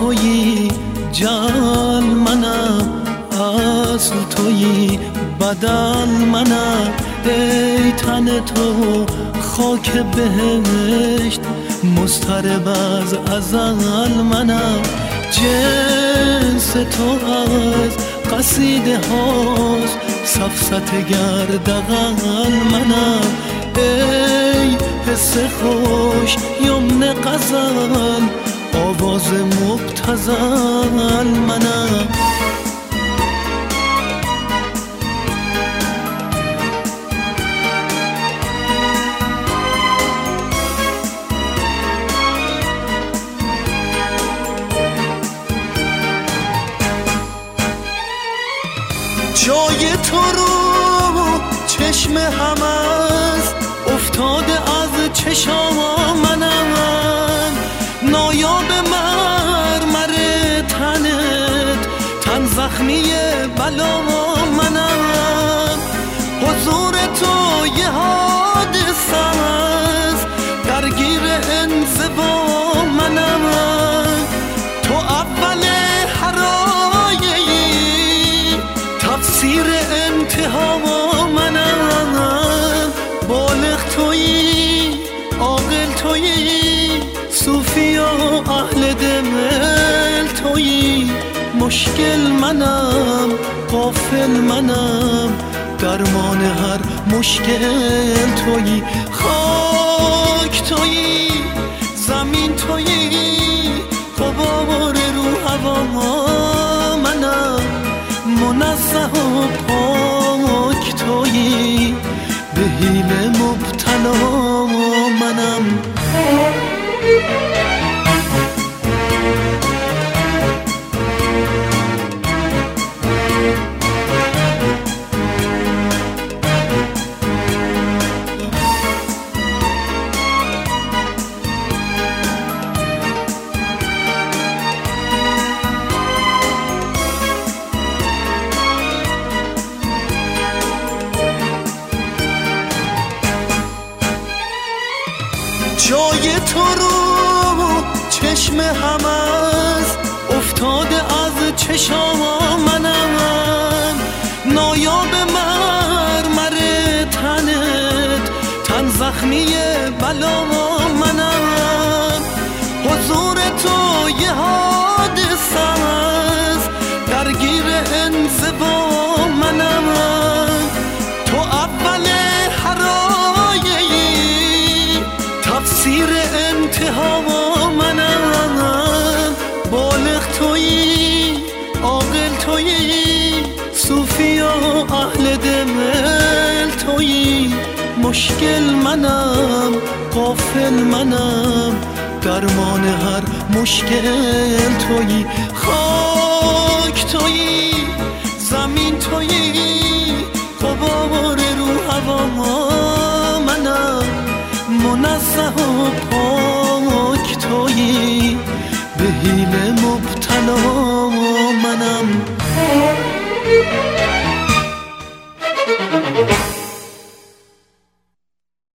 تویی جان منم، اصل تویی بدل منم. ای تن تو خاک بهشت، مضطرب از ازل منم. جنس تو از قصیده هاست، سفسطه گردغل منم. ای حس خوش یمن غزل، آواز مبتذل منم. جای تو رو چشم هم است، افتاده از چشام منم. نایاب مرمر تنت، تن زخمی بلا منم. حضور تو یه حادثه است، درگیر انزوا منم. تو اول حرایه‌ای، تفسیر انتها منم. بالغ تویی، عاقل تویی، صوفی و اهل دل تویی. مشکل منم، غافل منم، درمان هر مشکل تویی. خاک تویی، زمین تویی، غبار رو هوا منم. منزه و پاک تویی، به حیله مبتلا منم. جای تو رو چشم هم است، افتاده از چشام منم. نایاب مرمر تنت، تن زخمی بلا منم. حضور تو یه حادثه است، درگیر انزوا منم. تو اول حرایه‌ای، تفسیر انتها منم. بالغ تویی، عاقل تویی، صوفی و اهل دل تویی. مشکل منم، غافل منم، درمان هر مشکل تویی. خاک تویی، زمین تویی، غبار رو هوا منم. منزه و پاک تویی، به حیله مبتلا منم.